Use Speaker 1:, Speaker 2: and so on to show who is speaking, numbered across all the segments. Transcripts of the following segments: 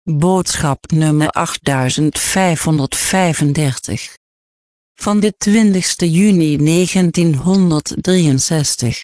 Speaker 1: Boodschap nummer 8535 van de 20 juni 1963.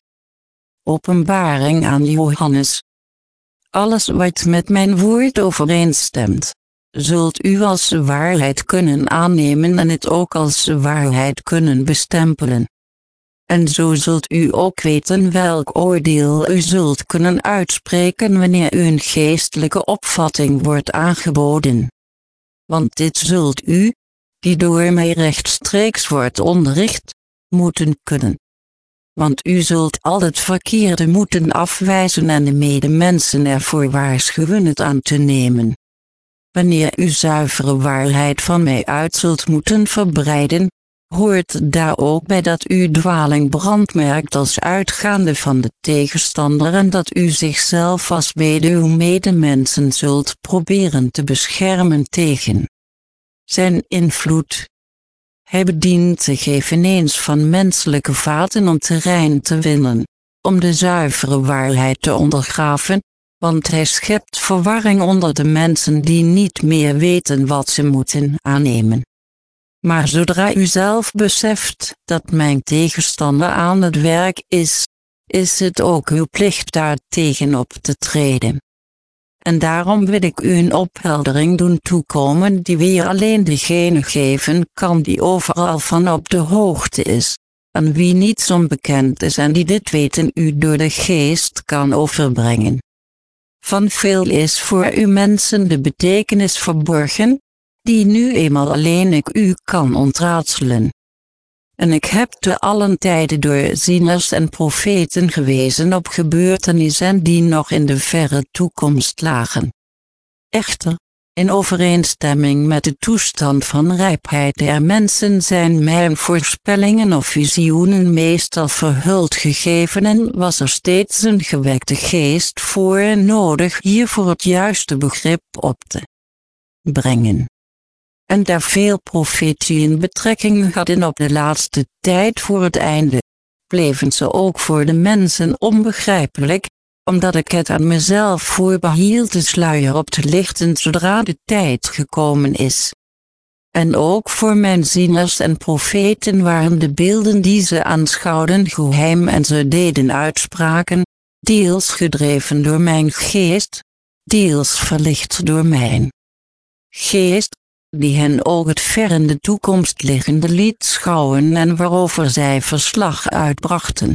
Speaker 1: Openbaring aan Johannes. Alles wat met mijn woord overeenstemt, zult u als waarheid kunnen aannemen en het ook als waarheid kunnen bestempelen. En zo zult u ook weten welk oordeel u zult kunnen uitspreken wanneer u een geestelijke opvatting wordt aangeboden. Want dit zult u, die door mij rechtstreeks wordt onderricht, moeten kunnen. Want u zult al het verkeerde moeten afwijzen en de medemensen ervoor waarschuwen het aan te nemen. Wanneer u zuivere waarheid van mij uit zult moeten verbreiden, hoort daar ook bij dat u dwaling brandmerkt als uitgaande van de tegenstander en dat u zichzelf als mede uw medemensen zult proberen te beschermen tegen zijn invloed. Hij bedient zich eveneens van menselijke vaten om terrein te winnen, om de zuivere waarheid te ondergraven, want hij schept verwarring onder de mensen die niet meer weten wat ze moeten aannemen. Maar zodra u zelf beseft dat mijn tegenstander aan het werk is het ook uw plicht daartegen op te treden. En daarom wil ik u een opheldering doen toekomen die weer alleen degene geven kan die overal van op de hoogte is, en wie niets onbekend is en die dit weten u door de geest kan overbrengen. Van veel is voor u mensen de betekenis verborgen, die nu eenmaal alleen ik u kan ontraadselen. En ik heb te allen tijden door zieners en profeten gewezen op gebeurtenissen die nog in de verre toekomst lagen. Echter, in overeenstemming met de toestand van rijpheid der mensen zijn mijn voorspellingen of visioenen meestal verhuld gegeven en was er steeds een gewekte geest voor nodig hiervoor het juiste begrip op te brengen. En daar veel profetieën betrekking hadden op de laatste tijd voor het einde, bleven ze ook voor de mensen onbegrijpelijk, omdat ik het aan mezelf voorbehield de sluier op te lichten zodra de tijd gekomen is. En ook voor mijn zieners en profeten waren de beelden die ze aanschouwden geheim en ze deden uitspraken, deels gedreven door mijn geest, deels verlicht door mijn geest, die hen ook het ver in de toekomst liggende liet schouwen en waarover zij verslag uitbrachten.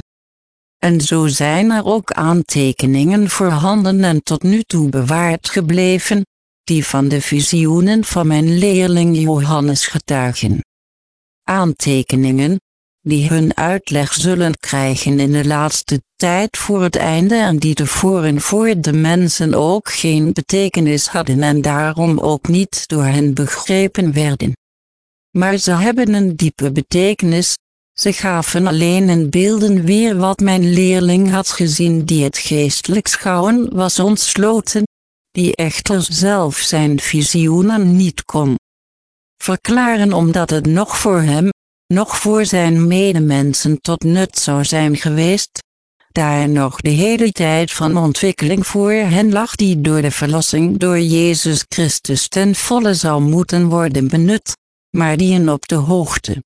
Speaker 1: En zo zijn er ook aantekeningen voorhanden en tot nu toe bewaard gebleven, die van de visioenen van mijn leerling Johannes getuigen. Aantekeningen, die hun uitleg zullen krijgen in de laatste tijd voor het einde en die tevoren voor de mensen ook geen betekenis hadden en daarom ook niet door hen begrepen werden. Maar ze hebben een diepe betekenis, ze gaven alleen in beelden weer wat mijn leerling had gezien die het geestelijk schouwen was ontsloten, die echter zelf zijn visioenen niet kon verklaren omdat het nog voor hem, nog voor zijn medemensen tot nut zou zijn geweest, daar er nog de hele tijd van ontwikkeling voor hen lag die door de verlossing door Jezus Christus ten volle zou moeten worden benut, maar die hen op de hoogte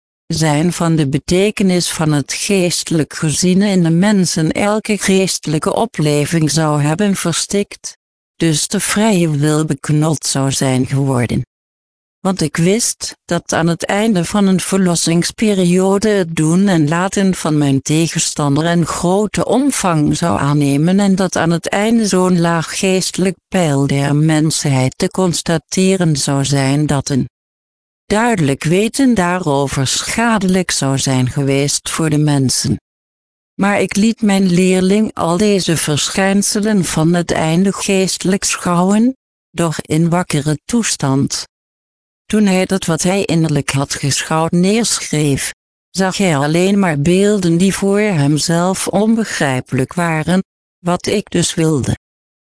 Speaker 1: zijn van de betekenis van het geestelijk geziene in de mensen elke geestelijke opleving zou hebben verstikt, dus de vrije wil beknot zou zijn geworden. Want ik wist dat aan het einde van een verlossingsperiode het doen en laten van mijn tegenstander een grote omvang zou aannemen en dat aan het einde zo'n laag geestelijk peil der mensheid te constateren zou zijn dat een duidelijk weten daarover schadelijk zou zijn geweest voor de mensen. Maar ik liet mijn leerling al deze verschijnselen van het einde geestelijk schouwen, doch in wakkere toestand. Toen hij dat wat hij innerlijk had geschouwd neerschreef, zag hij alleen maar beelden die voor hemzelf onbegrijpelijk waren, wat ik dus wilde.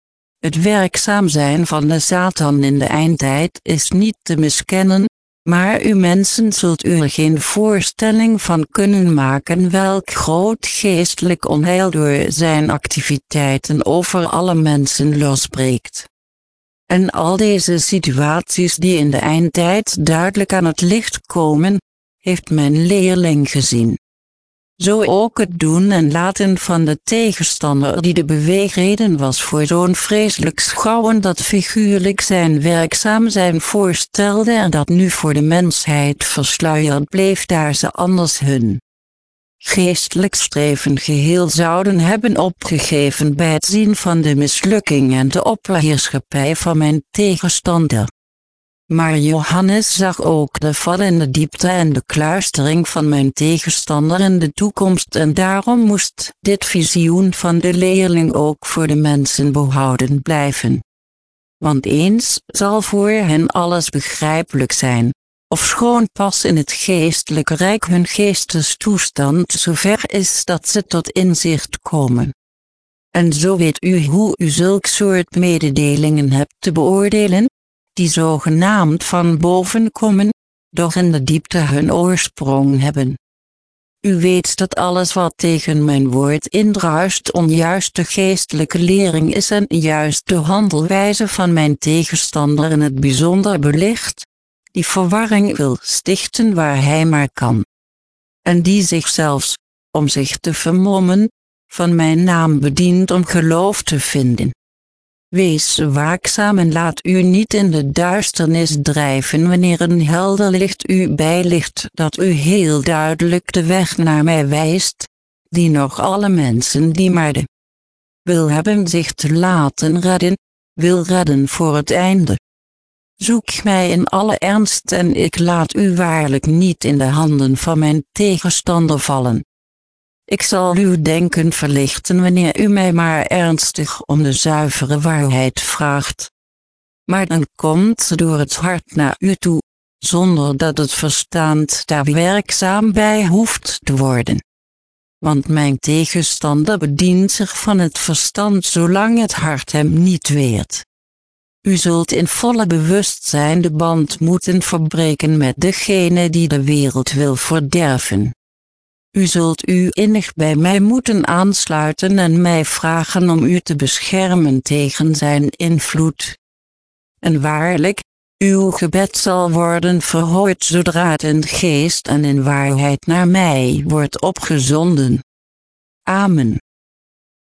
Speaker 1: Het werkzaam zijn van de Satan in de eindtijd is niet te miskennen, maar u mensen zult u er geen voorstelling van kunnen maken welk groot geestelijk onheil door zijn activiteiten over alle mensen losbreekt. En al deze situaties die in de eindtijd duidelijk aan het licht komen, heeft mijn leerling gezien. Zo ook het doen en laten van de tegenstander die de beweegreden was voor zo'n vreselijk schouwen dat figuurlijk zijn werkzaam zijn voorstelde en dat nu voor de mensheid versluierd bleef daar ze anders hun geestelijk streven geheel zouden hebben opgegeven bij het zien van de mislukking en de opperheerschappij van mijn tegenstander. Maar Johannes zag ook de val in de diepte en de kluistering van mijn tegenstander in de toekomst en daarom moest dit visioen van de leerling ook voor de mensen behouden blijven. Want eens zal voor hen alles begrijpelijk zijn, ofschoon pas in het geestelijke rijk hun geestestoestand zover is dat ze tot inzicht komen. En zo weet u hoe u zulk soort mededelingen hebt te beoordelen, die zogenaamd van boven komen, doch in de diepte hun oorsprong hebben. U weet dat alles wat tegen mijn woord indruist onjuiste geestelijke lering is en juist de handelwijze van mijn tegenstander in het bijzonder belicht, die verwarring wil stichten waar hij maar kan. En die zich zelfs, om zich te vermommen, van mijn naam bedient om geloof te vinden. Wees waakzaam en laat u niet in de duisternis drijven wanneer een helder licht u bijlicht dat u heel duidelijk de weg naar mij wijst, die nog alle mensen die maar de wil hebben zich te laten redden, wil redden voor het einde. Zoek mij in alle ernst en ik laat u waarlijk niet in de handen van mijn tegenstander vallen. Ik zal uw denken verlichten wanneer u mij maar ernstig om de zuivere waarheid vraagt. Maar dan komt ze door het hart naar u toe, zonder dat het verstand daar werkzaam bij hoeft te worden. Want mijn tegenstander bedient zich van het verstand zolang het hart hem niet weert. U zult in volle bewustzijn de band moeten verbreken met degene die de wereld wil verderven. U zult u innig bij mij moeten aansluiten en mij vragen om u te beschermen tegen zijn invloed. En waarlijk, uw gebed zal worden verhoord zodra het in geest en in waarheid naar mij wordt opgezonden. Amen.